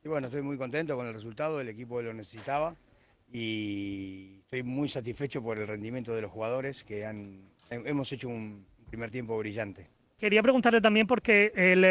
Y bueno, estoy muy contento con el resultado, el equipo lo necesitaba y estoy muy satisfecho por el rendimiento de los jugadores hemos hecho un primer tiempo brillante. Quería preguntarle también porque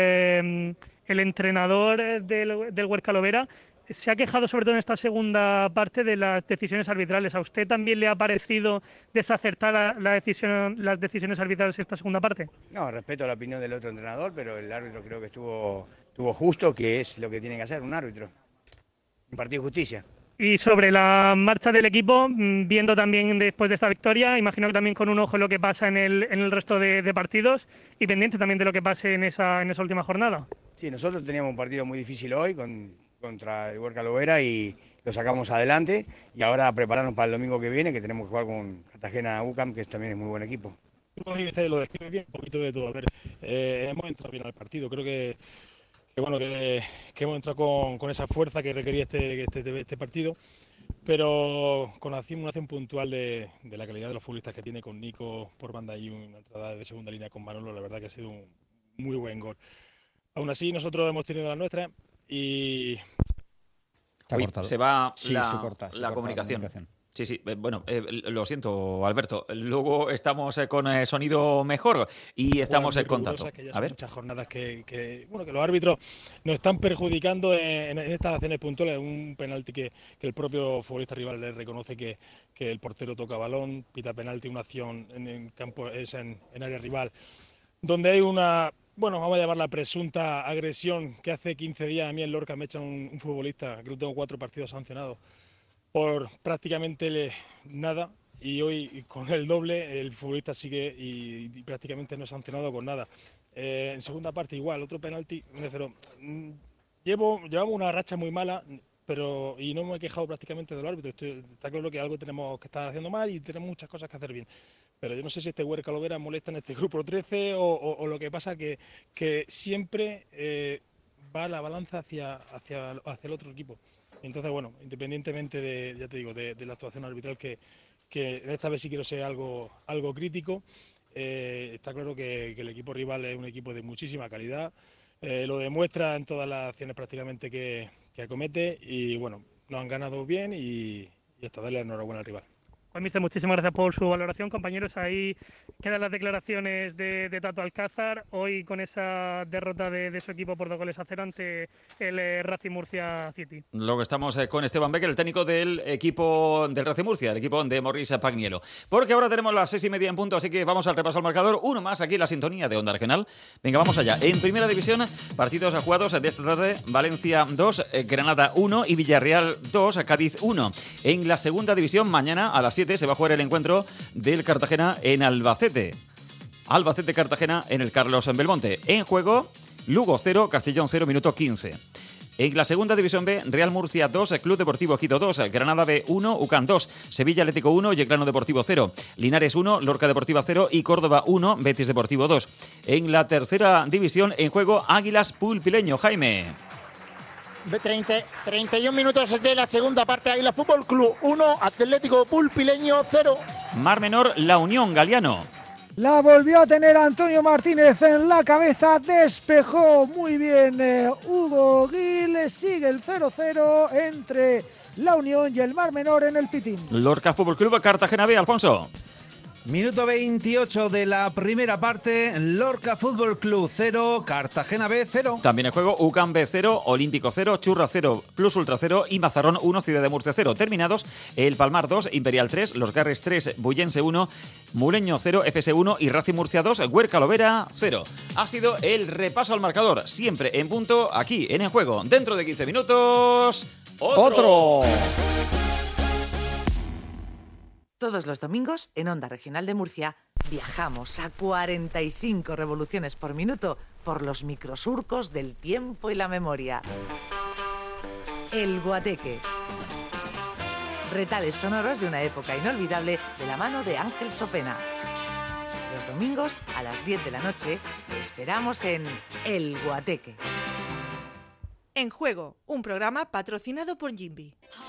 el entrenador del Huerca Lovera se ha quejado sobre todo en esta segunda parte de las decisiones arbitrales. ¿A usted también le ha parecido desacertada las decisiones arbitrales en esta segunda parte? No, respeto la opinión del otro entrenador, pero el árbitro creo que estuvo justo, que es lo que tiene que hacer un árbitro. Impartir justicia. Y sobre la marcha del equipo, viendo también después de esta victoria, imagino que también con un ojo en lo que pasa en el resto de partidos y pendiente también de lo que pase en esa última jornada. Sí, nosotros teníamos un partido muy difícil hoy contra el Huerca Lovera y lo sacamos adelante y ahora prepararnos para el domingo que viene, que tenemos que jugar con Cartagena UCAM, que también es muy buen equipo. Lo describe bien, un poquito de todo. A ver, hemos entrado bien al partido, creo que hemos entrado con esa fuerza que requería este partido, pero con una acción puntual de la calidad de los futbolistas que tiene con Nico por banda y una entrada de segunda línea con Manolo, la verdad que ha sido un muy buen gol. Aún así, nosotros hemos tenido la nuestra y... Se va la comunicación. Sí, bueno, lo siento, Alberto. Luego estamos con sonido mejor y estamos en contacto. A ver. Muchas jornadas que los árbitros nos están perjudicando en estas acciones puntuales. Un penalti que el propio futbolista rival le reconoce que el portero toca balón, pita penalti, una acción en campo en área rival, donde hay una... Bueno, vamos a llamarla presunta agresión que hace 15 días a mí en Lorca me echan un futbolista, que lo tengo 4 partidos sancionados por prácticamente nada, y hoy con el doble el futbolista sigue y prácticamente no es sancionado con nada. En segunda parte igual, otro penalti, pero llevamos una racha muy mala, y no me he quejado prácticamente del árbitro. Está claro que algo tenemos que estar haciendo mal y tenemos muchas cosas que hacer bien. Pero yo no sé si este Huerca Lovera molesta en este grupo 13 o lo que pasa que siempre va la balanza hacia el otro equipo. Entonces, bueno, independientemente de la actuación arbitral, que esta vez sí quiero ser algo crítico, está claro que el equipo rival es un equipo de muchísima calidad, lo demuestra en todas las acciones prácticamente que acomete y, bueno, nos han ganado bien y hasta darle enhorabuena al rival. Pues, mister, muchísimas gracias por su valoración, compañeros. Ahí quedan las declaraciones de Tato Alcázar, hoy con esa derrota de su equipo por 2-0 ante el Racing Murcia City. Luego estamos con Esteban Becker, el técnico del equipo del Racing Murcia, el equipo de Morris Pagnielo. Porque ahora tenemos las 6:30 en punto, así que vamos al repaso al marcador. Uno más aquí en la sintonía de Onda Regional. Venga, vamos allá. En Primera División, partidos jugados de esta tarde: Valencia 2, Granada 1 y Villarreal 2, Cádiz 1. En la Segunda División, mañana a las 7 se va a jugar el encuentro del Cartagena en Albacete. Albacete-Cartagena en el Carlos Belmonte. En juego, Lugo 0, Castellón 0, minuto 15. En la Segunda División B, Real Murcia 2, Club Deportivo Ejido 2, Granada B 1, UCAM 2, Sevilla Atlético 1, Yeclano Deportivo 0, Linares 1, Lorca Deportiva 0 y Córdoba 1, Betis Deportivo 2. En la Tercera División, en juego, Águilas Pulpileño. Jaime. 31 minutos de la segunda parte. Águila Fútbol Club 1, Atlético Pulpileño 0. Mar Menor, La Unión Galiano. La volvió a tener Antonio Martínez en la cabeza, despejó muy bien Hugo Gil, sigue el 0-0 entre La Unión y el Mar Menor en el Pitín. Lorca Fútbol Club, Cartagena B, Alfonso. Minuto 28 de la primera parte, Lorca Fútbol Club 0, Cartagena B 0. También en juego UCAM B 0, Olímpico 0, Churra 0, Plus Ultra 0 y Mazarrón 1, Ciudad de Murcia 0. Terminados, El Palmar 2, Imperial 3, Los Garres 3, Bullense 1, Muleño 0, FS 1 y Racing Murcia 2, Huerca Lovera 0. Ha sido el repaso al marcador, siempre en punto, aquí en el juego. Dentro de 15 minutos, ¡otro! Todos los domingos, en Onda Regional de Murcia, viajamos a 45 revoluciones por minuto por los microsurcos del tiempo y la memoria. El Guateque. Retales sonoros de una época inolvidable de la mano de Ángel Sopena. Los domingos, a las 10 de la noche, te esperamos en El Guateque. En Juego, un programa patrocinado por Jimby.